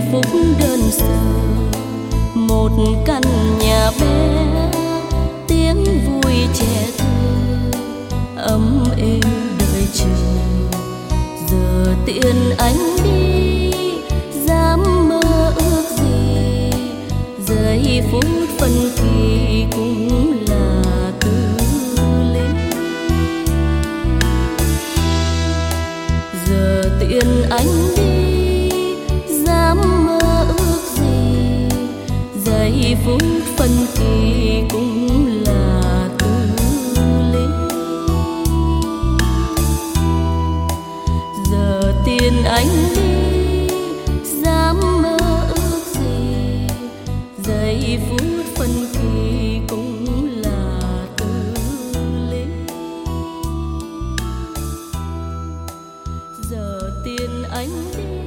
phút đơn sơ, một căn nhà bé, tiếng vui trẻ thơ ấm êm đợi chờ. Giờ tiễn anh đi, dám mơ ước gì, giây phút phân kỳ cũng là tư lý. Giờ tiễn anh đi, dám mơ ước gì, giây phút phân kỳ cũng là tư lý. Giờ tiễn anh đi, dám mơ ước gì, giây phút phân kỳ cũng là tư lý. Giờ tiễn anh đi,